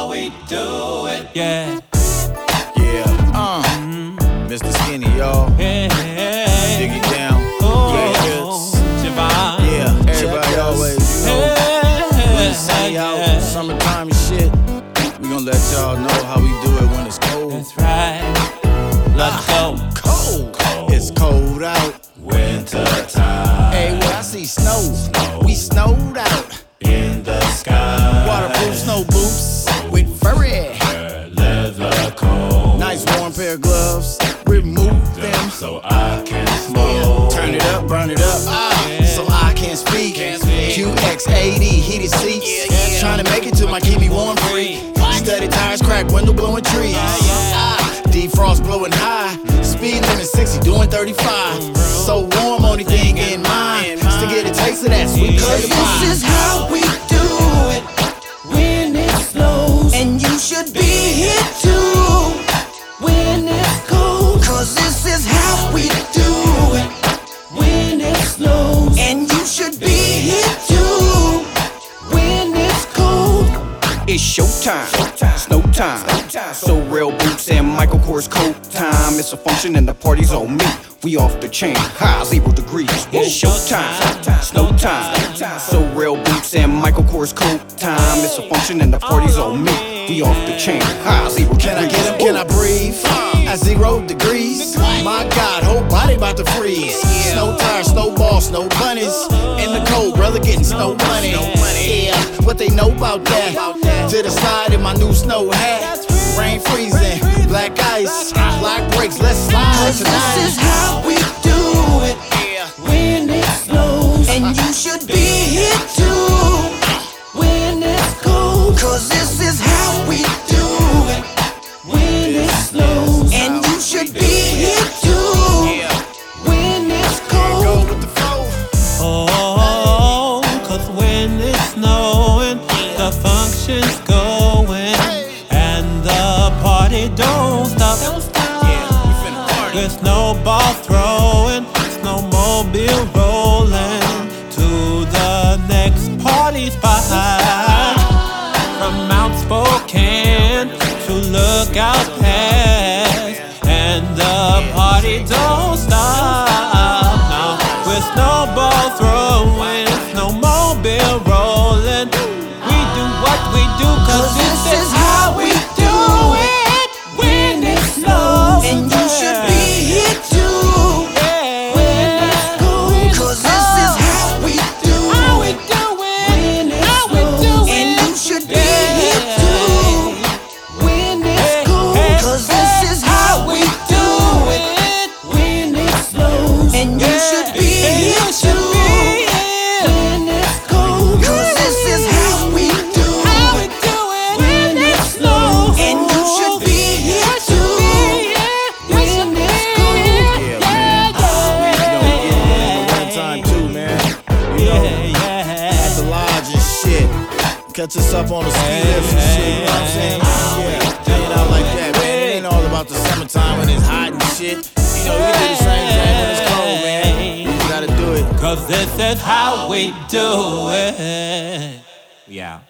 how we do it. Yeah. Mr. Skinny, y'all. Dig it down. Javon. Yeah, everybody always, when it's sunny out, summertime and shit, we gon' let y'all know how we do it when it's cold. That's right. Let's go. Cold. It's cold out. Winter time. Hey, well, I see snow. We snowed out. In the sky. Waterproof snow boots with furry. Leather coat. Nice warm pair of gloves. Remove them So I can smoke. Turn it up, burn it up. So I can't speak. QX80 heated seats. Trying to make it to my keep me warm free. Steady tires, crack window blowing trees. Defrost blowing high. Speed limit 60, doing 35. So warm, only thing in mind. To get a taste of that sweet potato pie. This is how we do it when it snows, and you should be here too when it's cold. 'Cause this is how we do it when it snows, and you should be here too when it's cold. It's showtime, snow time. So real boots and Michael Kors coat time. It's a function and the party's on me. We off the chain, high 0 degrees. It's showtime, snow time. So real boots and Michael Kors coat time. It's a function and the party's on me. We off the chain, high 0 degrees. Can I get him? Can I breathe? At 0 degrees. My God, whole body about to freeze. Snow tires, snowballs, snow bunnies. In the cold, brother getting snow money. Yeah, what they know about that? To the side in my new snow hat. Rain freezing, black ice, black brakes, let's slide tonight. This is how we do it when it snows, and you should be here too when it's cold. 'Cause this is how we do it when it snows, and you should be here too when it's cold. Go with the flow. Oh, 'cause when it's snowing, the function's going, and the party don't stop. With snowball throwing, snowmobile rolling to the next party spot. From Mount Spokane to Lookout Pass, and the party don't stop. Now with snowball throwing, snowmobile rolling, we do what we do 'cause this is how we do it when it snows, And you should be here too when it's cold. 'Cause this is how we do it when it snows, and you should be here too when it's cold. 'Cause this is how we do it when it snows, and you should be here too when it's cold. 'Cause this is how we do it when it snows, and you should be here too when it's cold. Yeah, man. One time too, man. You know, at the lodge and shit. Catch us up on the ski lifts and shit, you know what I'm saying? Yeah, hanging out like that, man. It ain't all about the summertime when it's hot and shit. You know, we do the same thing when it's cold, man. You gotta do it. 'Cause this is how we do it. Yeah.